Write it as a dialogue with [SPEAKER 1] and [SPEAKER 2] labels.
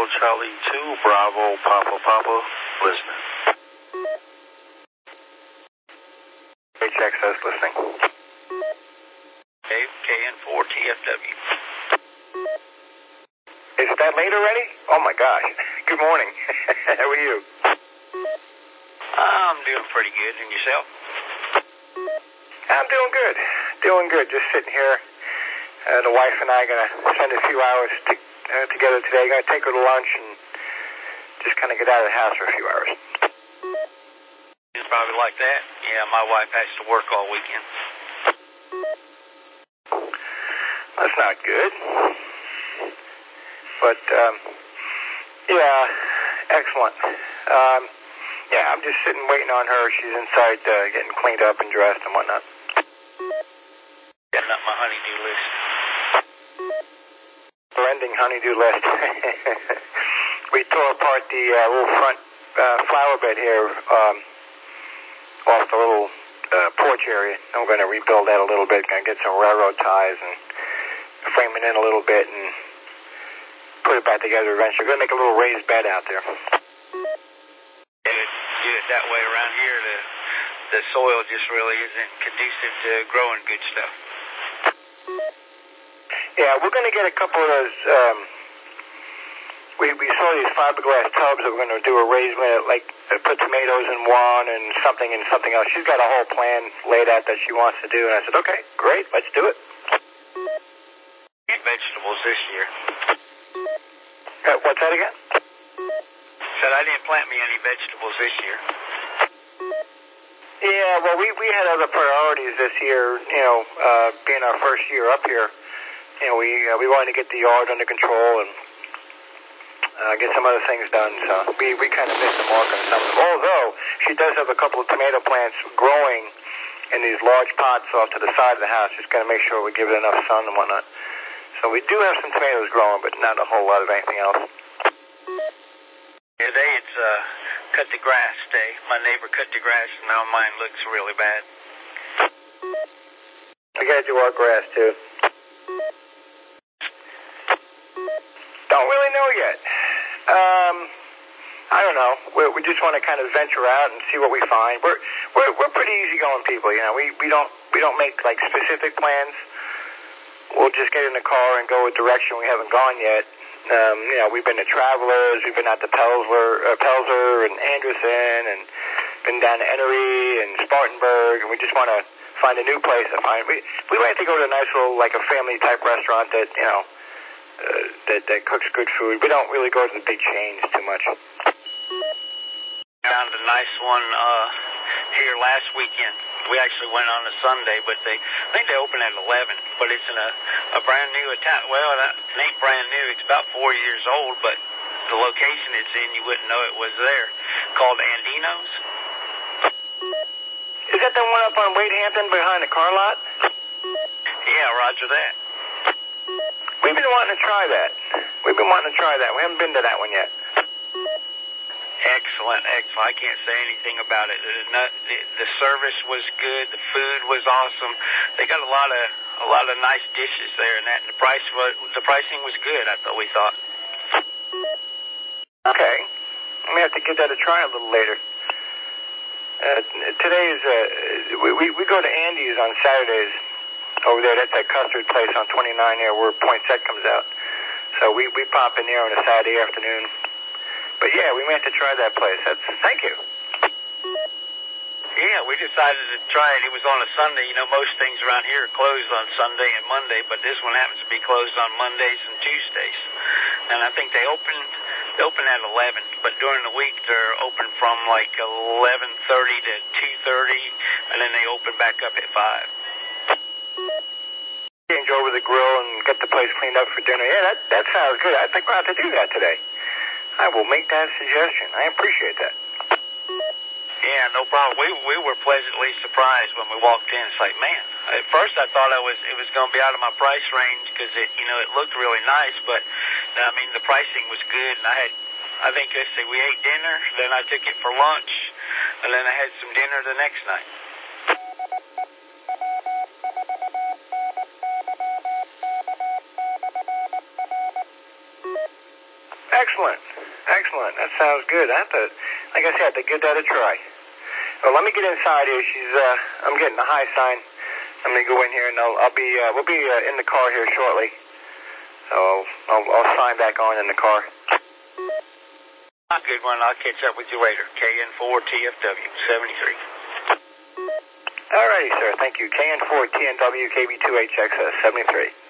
[SPEAKER 1] Charlie 2, Bravo, Papa, listening.
[SPEAKER 2] HXS listening.
[SPEAKER 1] Dave, KN4, TFW.
[SPEAKER 2] Is it that late already? Oh my gosh. Good morning. How are you?
[SPEAKER 1] I'm doing pretty good. And yourself?
[SPEAKER 2] I'm doing good. Doing good. Just sitting here. The wife and I are going to spend a few hours together today. Going to take her to lunch and just kind of get out of the house for a few hours.
[SPEAKER 1] It's probably like that. Yeah, my wife has to work all weekend.
[SPEAKER 2] That's not good. But, yeah, excellent. Yeah, I'm just sitting waiting on her. She's inside getting cleaned up and dressed and whatnot.
[SPEAKER 1] Getting up my honey-do list.
[SPEAKER 2] Ending honey-do list. We tore apart the little front flower bed here off the little porch area. I'm going to rebuild that a little bit. Going to get some railroad ties and frame it in a little bit and put it back together eventually. Going to make a little raised bed out there.
[SPEAKER 1] Do it that way around here. The soil just really isn't conducive to growing good stuff.
[SPEAKER 2] Yeah, we're going to get a couple of those. We saw these fiberglass tubs that we're going to do a raisement, like put tomatoes in one and something else. She's got a whole plan laid out that she wants to do, and I said, okay, great, let's do it.
[SPEAKER 1] Vegetables this year.
[SPEAKER 2] What's that again?
[SPEAKER 1] Said I didn't plant me any vegetables this year.
[SPEAKER 2] Yeah, well, we had other priorities this year. You know, being our first year up here, you know, we wanted to get the yard under control and get some other things done. So we kind of missed the mark on some of them. Although she does have a couple of tomato plants growing in these large pots off to the side of the house. Just got to make sure we give it enough sun and whatnot. So we do have some tomatoes growing, but not a whole lot of anything else.
[SPEAKER 1] Today it's cut the grass day. My neighbor cut the grass, and now mine looks really bad.
[SPEAKER 2] We got to do our grass too. Don't really know yet. I don't know. We just want to kind of venture out and see what we find. We're pretty easygoing people, you know. We don't make like specific plans. We'll just get in the car and go a direction we haven't gone yet. You know, we've been to Travelers, we've been out to Pelzer and Anderson, and been down to Ennery and Spartanburg, and we just want to find a new place to find. We like to go to a nice little, like a family type restaurant that, you know, that cooks good food. We don't really go to the big chains too much.
[SPEAKER 1] Found a nice one here last weekend. We actually went on a Sunday, but I think they open at 11. But it's in a brand new Italian. Well, it ain't brand new. It's about 4 years old, but the location it's in, you wouldn't know it was there. Called Andino's.
[SPEAKER 2] Is that the one up on Wade Hampton behind the car lot?
[SPEAKER 1] Yeah, roger that.
[SPEAKER 2] We've been wanting to try that. We haven't been to that one yet.
[SPEAKER 1] Excellent. I can't say anything about it. The service was good. The food was awesome. They got a lot of nice dishes there, and the pricing was good. We thought.
[SPEAKER 2] Okay, I'm gonna have to give that a try a little later. Today's we go to Andy's on Saturdays over there. That's that custard place on 29 there where Poinsett comes out. So we pop in there on a Saturday afternoon. But yeah, we may have to try that place. Thank you.
[SPEAKER 1] Yeah, we decided to try it. It was on a Sunday. You know, most things around here are closed on Sunday and Monday, but this one happens to be closed on Mondays and Tuesdays. And I think they open at 11, but during the week they're open from like 11:30 to 2:30, and then they open back up at 5.
[SPEAKER 2] Change over the grill and get the place cleaned up for dinner. Yeah, that sounds good. I think we'll have to do that today. I will make that suggestion. I appreciate that.
[SPEAKER 1] Yeah, no problem. We were pleasantly surprised when we walked in. It's like, man, at first I thought it was going to be out of my price range because it looked really nice, but I mean the pricing was good, and I think we ate dinner, then I took it for lunch, and then I had some dinner the next night.
[SPEAKER 2] Excellent. Excellent. That sounds good. I have to, like I said, to give that a try. Well, let me get inside here. I'm getting the high sign. I'm gonna go in here, and we'll be in the car here shortly. So I'll sign back on in the car.
[SPEAKER 1] Good one. I'll catch up with you later. KN4TFW 73.
[SPEAKER 2] All righty, sir. Thank you. KN4TNW KB2HXS 73.